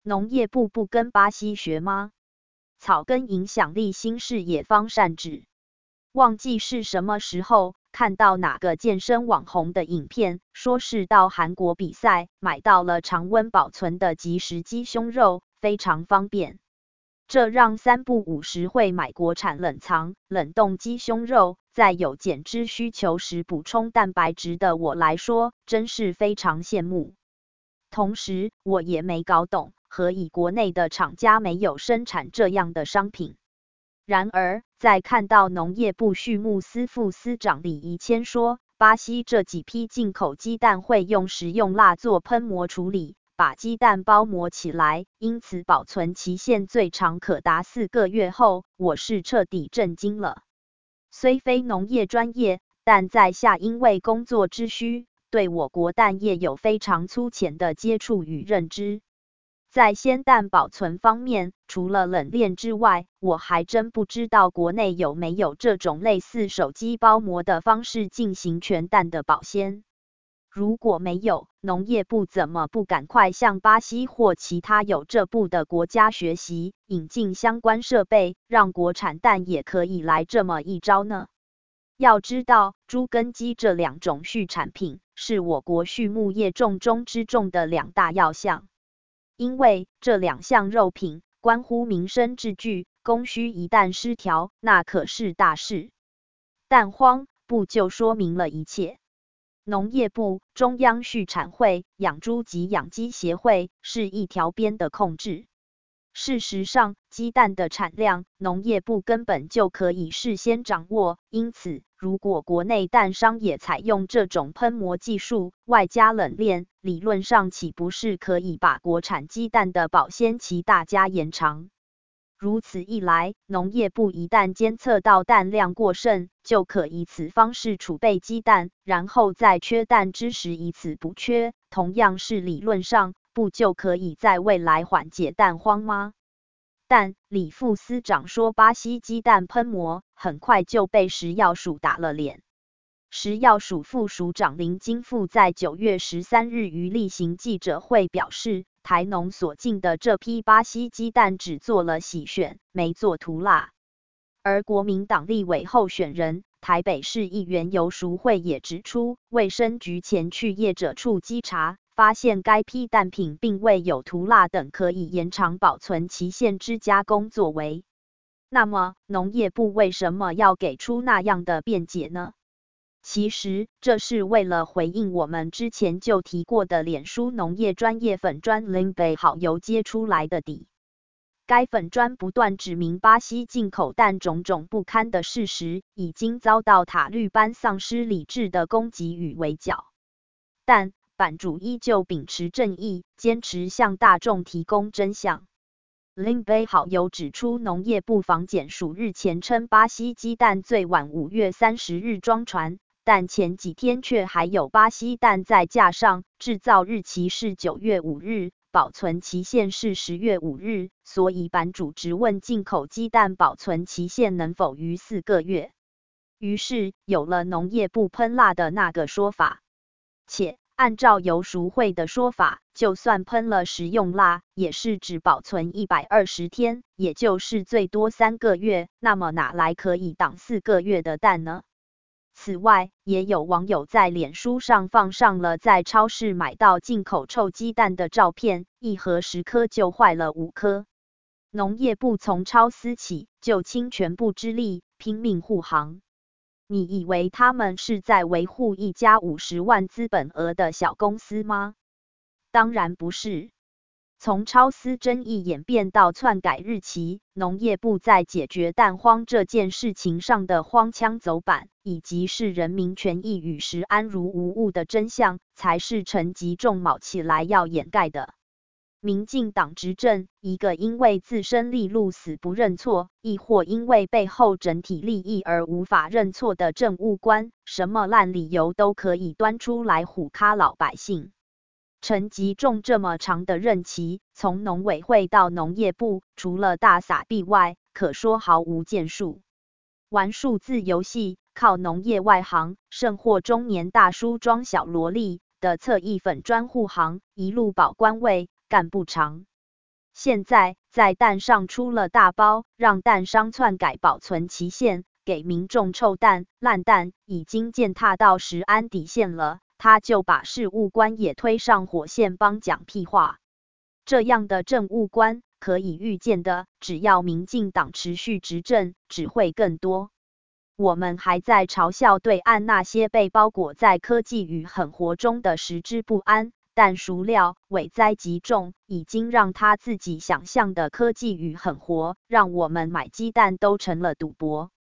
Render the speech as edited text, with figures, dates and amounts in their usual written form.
农业部不跟巴西学吗？草根影响力新视野方善治。忘记是什么时候看到哪个健身网红的影片，说是到韩国比赛买到了常温保存的即食鸡胸肉，非常方便。这让3不5时会买国产冷藏冷冻鸡胸肉，在有减脂需求时补充蛋白质的我来说，真是非常羡慕。同时，我也没搞懂，何以国内的厂家没有生产这样的商品。然而，在看到农业部畜牧司副司长李宜谦说，巴西这几批进口鸡蛋会用食用蜡做喷膜处理，把鸡蛋包膜起来，因此保存期限最长可达4个月后，我是彻底震惊了。虽非农业专业，但在下因为工作之需，对我国蛋业有非常粗浅的接触与认知。在鲜蛋保存方面，除了冷链之外，我还真不知道国内有没有这种类似手机包膜的方式进行全蛋的保鲜。如果没有，农业部怎么不赶快向巴西或其他有这步的国家学习，引进相关设备，让国产蛋也可以来这么一招呢？要知道，猪跟鸡这2种畜产品是我国畜牧业重中之重的2大要项。因为这2项肉品关乎民生治具，供需一旦失调，那可是大事。蛋荒不就说明了一切？农业部、中央畜产会、养猪及养鸡协会是一条边的控制。事实上，鸡蛋的产量，农业部根本就可以事先掌握。因此，如果国内蛋商也采用这种喷膜技术，外加冷链，理论上岂不是可以把国产鸡蛋的保鲜期大加延长？如此一来，农业部一旦监测到蛋量过剩，就可以此方式储备鸡蛋，然后在缺蛋之时以此补缺。同样是理论上，不就可以在未来缓解蛋荒吗？但李副司长说，巴西鸡蛋喷膜很快就被食药署打了脸。食药署副署长林金富在9月13日于例行记者会表示，台农所进的这批巴西鸡蛋只做了洗选，没做涂蜡。而国民党立委候选人、台北市议员游淑慧也指出，卫生局前去业者处稽查，发现该批蛋品并未有涂蜡等可以延长保存期限之加工作为。那么，农业部为什么要给出那样的辩解呢？其实，这是为了回应我们之前就提过的脸书农业专业粉专林北好油接出来的底。该粉专不断指明巴西进口蛋种种不堪的事实，已经遭到塔绿班丧失理智的攻击与围剿。但版主依旧秉持正义，坚持向大众提供真相。林北好友指出，农业部防检署日前称巴西鸡蛋最晚5月30日装船，但前几天却还有巴西蛋在架上，制造日期是9月5日，保存期限是10月5日，所以版主直问进口鸡蛋保存期限能否逾4个月。于是有了农业部喷蜡的那个说法。且按照游淑慧的说法，就算喷了食用蜡，也是只保存120天，也就是最多3个月，那么哪来可以挡4个月的蛋呢？此外，也有网友在脸书上放上了在超市买到进口臭鸡蛋的照片，一盒10颗就坏了5颗。农业部从超私起，就倾全部之力，拼命护航。你以为他们是在维护一家50万资本额的小公司吗？当然不是。从超私争议演变到篡改日期，农业部在解决蛋荒这件事情上的荒腔走板，以及视人民权益与食安如无物的真相，才是层级重卯起来要掩盖的。民进党执政，一个因为自身利路死不认错，亦或因为背后整体利益而无法认错的政务官，什么烂理由都可以端出来唬咖老百姓。陈吉仲这么长的任期，从农委会到农业部，除了大撒币外，可说毫无建树。玩数字游戏，靠农业外行，甚或中年大叔装小萝莉的侧翼粉专护航，一路保官位，干不长。 现在在蛋上出了大包，让蛋商篡改保存期限，给民众臭蛋、烂蛋，已经践踏到食安底线了，他就把事务官也推上火线帮讲屁话。这样的政务官可以预见的，只要民进党持续执政，只会更多。我们还在嘲笑对岸那些被包裹在科技与狠活中的食之不安，但孰料伪灾极重，已经让他自己想象的科技与狠活，让我们买鸡蛋都成了赌博。